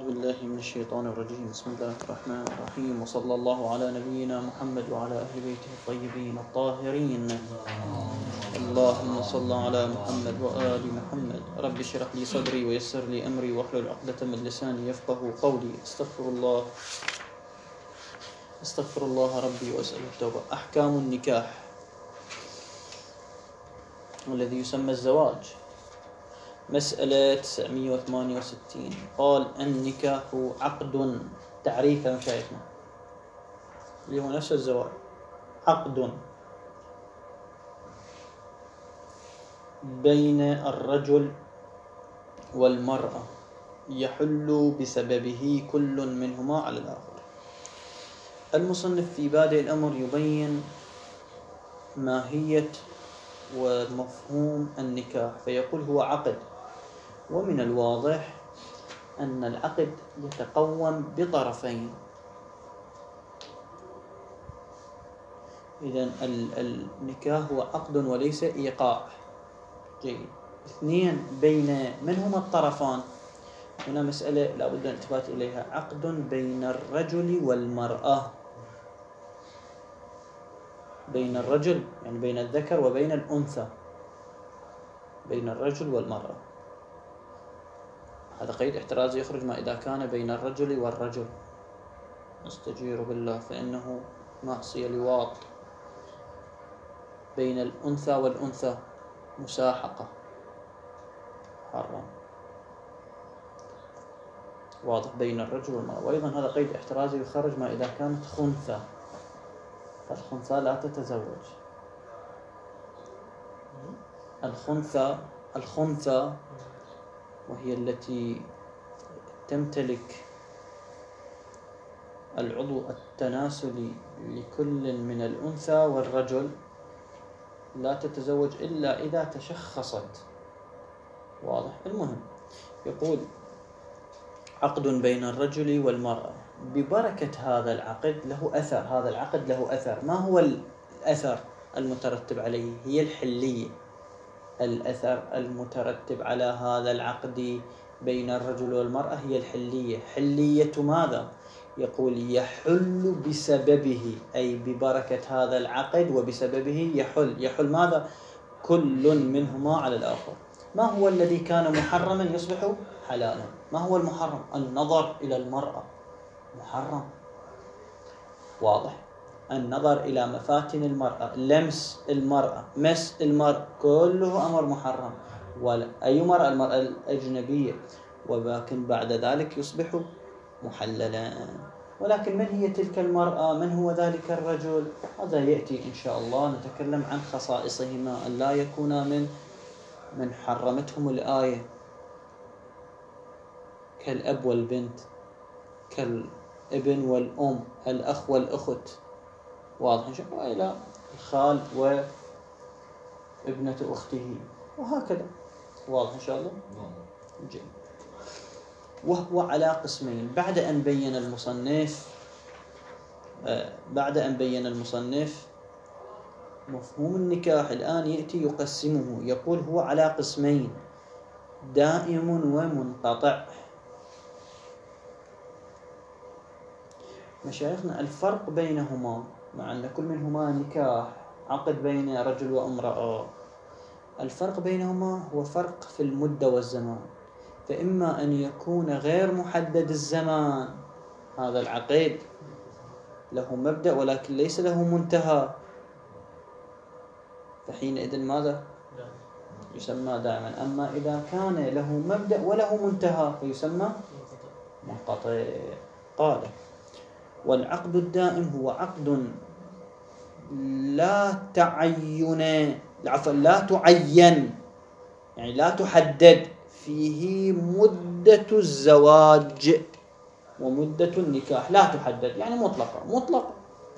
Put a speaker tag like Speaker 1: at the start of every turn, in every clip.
Speaker 1: بالله من الشيطان الرجيم. بسم الله الرحمن الرحيم، وصلى الله على نبينا محمد وعلى أهل بيته الطيبين الطاهرين. اللهم صل على محمد وآل محمد. رب اشرح لي صدري ويسر لي أمري واحلل عقدة من لساني يفقه قولي. استغفر الله ربي وأسأل التوبة. أحكام النكاح الذي يسمى الزواج، مسألة 968. قال: النكاح عقد، تعريف مشايخنا اللي هو نفس الزواج، عقد بين الرجل والمرأة يحل بسببه كل منهما على الآخر. المصنف في بادئ الأمر يبين ماهية ومفهوم النكاح، فيقول هو عقد، ومن الواضح أن العقد يتقوم بطرفين. إذن النكاح هو عقد وليس إيقاع. جيد. اثنين، بين من هما الطرفان؟ هنا مسألة لا بد الالتفات إليها. عقد بين الرجل والمرأة، بين الرجل يعني بين الذكر وبين الأنثى، بين الرجل والمرأة. هذا قيد احترازي يخرج ما إذا كان بين الرجل والرجل، استجير بالله، فإنه معصية لواط. بين الأنثى والأنثى مساحقة، حرام، واضح. بين الرجل والمرأة. وأيضا هذا قيد احترازي يخرج ما إذا كانت خنثى، فالخنثى لا تتزوج. الخنثى وهي التي تمتلك العضو التناسلي لكل من الأنثى والرجل لا تتزوج إلا إذا تشخصت، واضح. المهم، يقول عقد بين الرجل والمرأة ببركة هذا العقد له أثر. هذا العقد له أثر. ما هو الأثر المترتب عليه؟ هي الحلية. الأثر المترتب على هذا العقد بين الرجل والمرأة هي الحلية. حلية ماذا؟ يقول يحل بسببه، أي ببركة هذا العقد وبسببه يحل ماذا؟ كل منهما على الآخر. ما هو الذي كان محرما يصبح حلالا؟ ما هو المحرم؟ النظر إلى المرأة محرم، واضح. النظر إلى مفاتن المرأة، لمس المرأة، مس المرأة، كله أمر محرم. ولا أي مرأة؟ المرأة الأجنبية. ولكن بعد ذلك يصبح محللا. ولكن من هي تلك المرأة؟ من هو ذلك الرجل؟ هذا يأتي إن شاء الله. نتكلم عن خصائصهما، أن لا يكونا من حرمتهم الآية، كالأب والبنت، كالابن والأم، الأخ والأخت، واضح إن شاء الله، إلى الخال وابنة أخته، وهكذا، واضح إن شاء الله. جيد. وهو على قسمين. بعد أن بين المصنف مفهوم النكاح، الآن يأتي يقسمه، يقول هو على قسمين: دائم ومنقطع. مشايخنا الفرق بينهما، مع أن كل منهما نكاح، عقد بين رجل وامرأة، الفرق بينهما هو فرق في المدة والزمان. فإما أن يكون غير محدد الزمان، هذا العقد له مبدأ ولكن ليس له منتهى، فحينئذ ماذا؟ يسمى دائما. أما إذا كان له مبدأ وله منتهى فيسمى منقطع. قال: والعقد الدائم هو عقد لا تعين، يعني لا تحدد فيه مدة الزواج ومدة النكاح، لا تحدد، يعني مطلقة.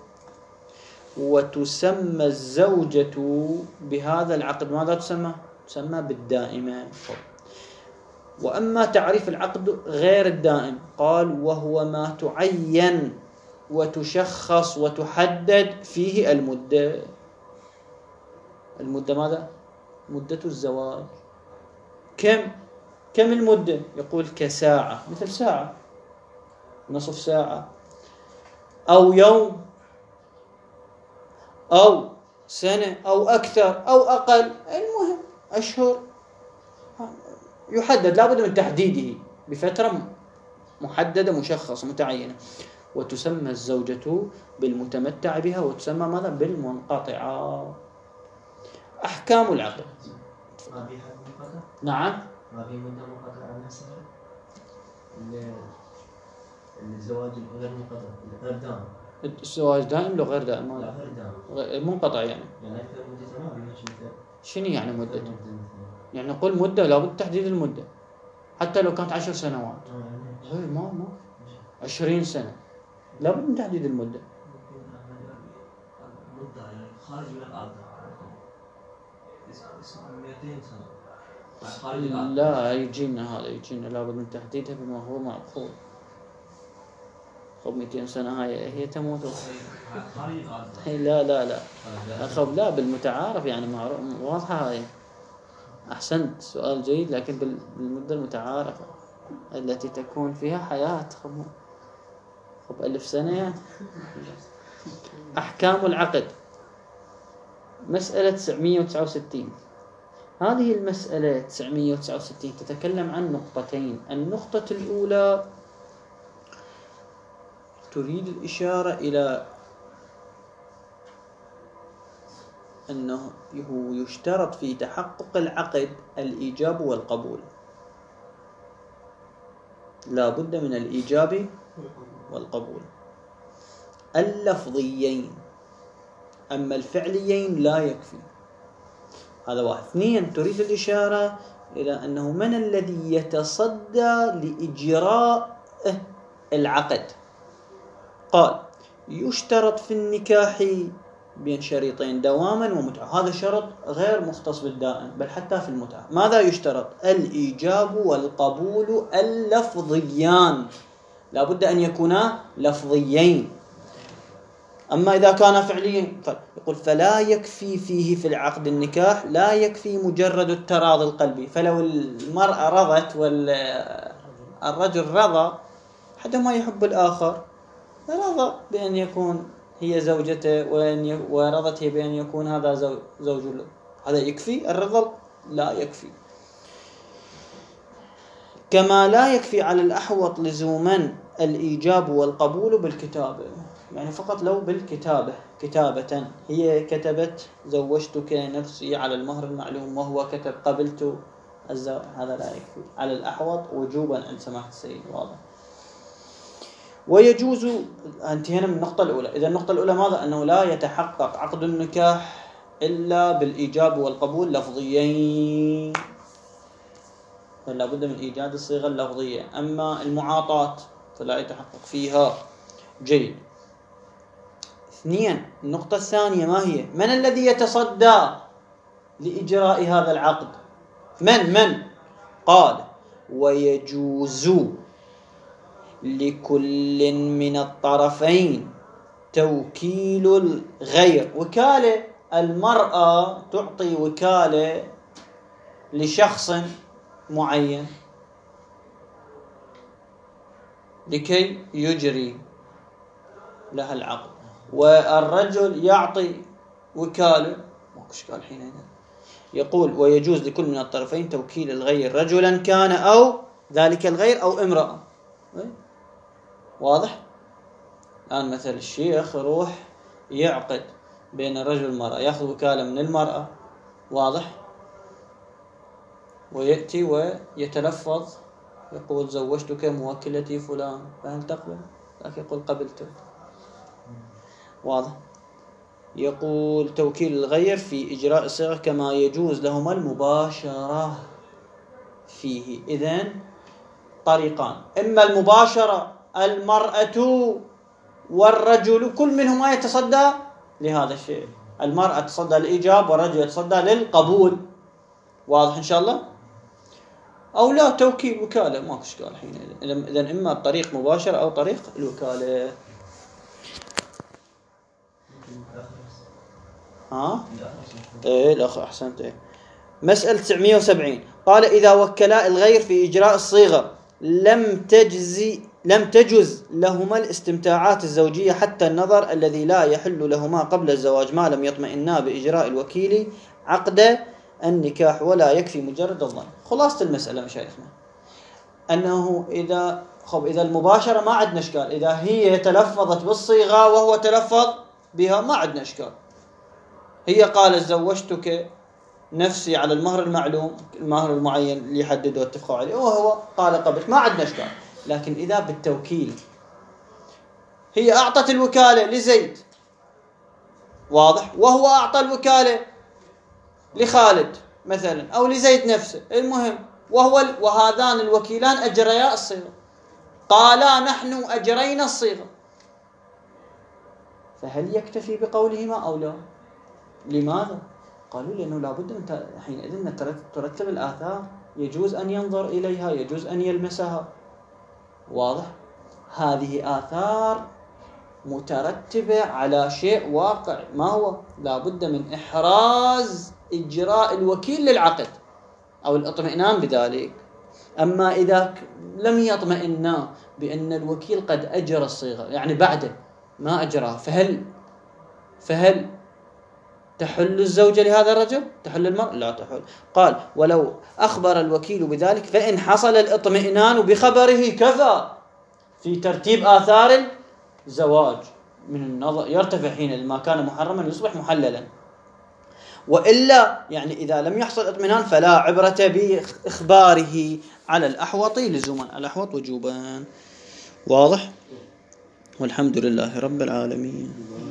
Speaker 1: وتسمى الزوجة بهذا العقد ماذا تسمى؟ تسمى بالدائمة. وأما تعريف العقد غير الدائم، قال: وهو ما تعين وتشخص وتحدد فيه المدة. المدة ماذا؟ مدة الزواج. كم المدة؟ يقول كساعة، مثل ساعة، نصف ساعة أو يوم أو سنة أو أكثر أو أقل، المهم أشهر يحدد، لابد من تحديده بفترة محددة مشخصة متعينة. وتسمى الزوجة بالمتمتع بها، وتسمى ماذا؟ بالمنقطعة. أحكام العقد.
Speaker 2: ما في حد منقطع؟
Speaker 1: نعم،
Speaker 2: ما في مدة منقطعة عن نفسها؟ الزواج غير منقطع غير دائم.
Speaker 1: الزواج دائم لو غير دائم؟
Speaker 2: لا غير دائم.
Speaker 1: منقطع يعني
Speaker 2: أكثر مدة ما في.
Speaker 1: شنو يعني مدة؟ يعني نقول مدة لابد تحديد المدة، حتى لو كانت 10 سنوات. ما 20 سنة لابد من تحديد المدة.
Speaker 2: مدة يعني خارج من الأرض 200 سنة خارج الأرض.
Speaker 1: لا يجينا هذا، يجينا لابد من تحديدها بما هو معقول. خب 200 سنة هي تموت
Speaker 2: خارج الأرض.
Speaker 1: لا خب لا، بالمتعارف يعني واضحة هاي. أحسنت، سؤال جيد، لكن بالمدة المتعارفة التي تكون فيها حياة. خب 1000 سنة يعني. أحكام العقد. مسألة 969. هذه المسألة 969 تتكلم عن نقطتين. النقطة الأولى تريد الإشارة إلى أنه يشترط في تحقق العقد الإيجاب والقبول، لا بد من الإيجاب والقبول اللفظيين، أما الفعليين لا يكفي. هذا واحد. اثنين، تريد الإشارة إلى أنه من الذي يتصدى لإجراء العقد. قال يشترط في النكاح بين شريطين دواما ومتعة. هذا شرط غير مختص بالدائم، بل حتى في المتعة. ماذا يشترط؟ الإيجاب والقبول اللفظيان، لا بد أن يكونا لفظيين. أما إذا كان فعليا يقول فلا يكفي فيه في العقد النكاح، لا يكفي مجرد التراضي القلبي. فلو المرأة رضت والرجل رضى، حتى ما يحب الآخر، رضى بأن يكون هي زوجته ورضت هي بأن يكون هذا زوج له، هذا يكفي الرضا؟ لا يكفي. كما لا يكفي على الأحوط لزوما الإيجاب والقبول بالكتابة، يعني فقط لو بالكتابة كتابة، هي كتبت زوجتك نفسي على المهر المعلوم وهو كتب قبلت الزواج، هذا لا يكفي على الأحوط وجوبا عند سماحة السيد. واضح. ويجوز، انتهينا من النقطة الأولى. إذا النقطة الأولى ماذا؟ أنه لا يتحقق عقد النكاح إلا بالإيجاب والقبول لفظيين، فلا بد من إيجاد الصيغة اللفظية. أما المعاطاة فلا يتحقق فيها. جيد. اثنين، النقطة الثانية ما هي؟ من الذي يتصدى لإجراء هذا العقد؟ من؟ قال ويجوز لكل من الطرفين توكيل الغير. وكالة، المرأة تعطي وكالة لشخص معين لكي يجري لها العقد، والرجل يعطي وكالة. ماكو اشكال الحين هنا. يقول ويجوز لكل من الطرفين توكيل الغير، رجلا كان أو ذلك الغير أو امرأة. واضح؟ الآن مثل الشيخ يروح يعقد بين الرجل والمرأة، يأخذ وكالة من المرأة، واضح، ويأتي ويتلفظ يقول زوجتك موكلتي فلان، فهل تقبل؟ لكن يقول قبلت. واضح. يقول توكيل الغير في إجراء الصيغة كما يجوز لهما المباشرة فيه. إذن طريقان: إما المباشرة المرأة والرجل، كل منهما يتصدى لهذا الشيء. المرأة تصدى للإيجاب والرجل يتصدى للقبول. واضح إن شاء الله؟ أو لا، توكيل وكالة، ماكو إشكال الحين. إذن إما الطريق مباشرة أو طريق الوكالة. إيه الأخ أحسنت. إيه. مسألة 970 قال إذا وكلا الغير في إجراء الصيغة لم تجزي لم تجز لهما الاستمتاعات الزوجية حتى النظر الذي لا يحل لهما قبل الزواج ما لم يطمئنا بإجراء الوكيل عقد النكاح، ولا يكفي مجرد الظن. خلاصة المسألة مشايخنا أنه إذا المباشرة ما عندنا إشكال، إذا هي تلفظت بالصيغة وهو تلفظ بها ما عندنا إشكال. هي قالت زوجتك نفسي على المهر المعلوم، المهر المعين اللي يحدده واتفقوا عليه، وهو قال قبلت، ما عندنا إشكال. لكن إذا بالتوكيل هي أعطت الوكالة لزيد، واضح، وهو أعطى الوكالة لخالد مثلا أو لزيد نفسه، المهم وهذان الوكيلان أجريا الصيغة، قالا نحن أجرينا الصيغة، فهل يكتفي بقولهما أو لا؟ لماذا؟ قالوا لأنه لابد من حينئذ ترتب الآثار، يجوز أن ينظر إليها، يجوز أن يلمسها، واضح. هذه آثار مترتبة على شيء واقع، ما هو؟ لابد من إحراز إجراء الوكيل للعقد أو الاطمئنان بذلك. أما إذا لم يطمئنا بأن الوكيل قد أجرى الصيغة، يعني بعده ما أجراها، فهل تحل الزوجة لهذا الرجل؟ تحل المرأة؟ لا تحل. قال ولو أخبر الوكيل بذلك فإن حصل الاطمئنان بخبره كفى في ترتيب آثار الزواج من النظر، يرتفع حين ما كان محرما يصبح محللا. وإلا يعني إذا لم يحصل اطمئنان فلا عبرة بإخباره على الأحوط لزوما، الأحوط وجوبا. واضح؟ والحمد لله رب العالمين.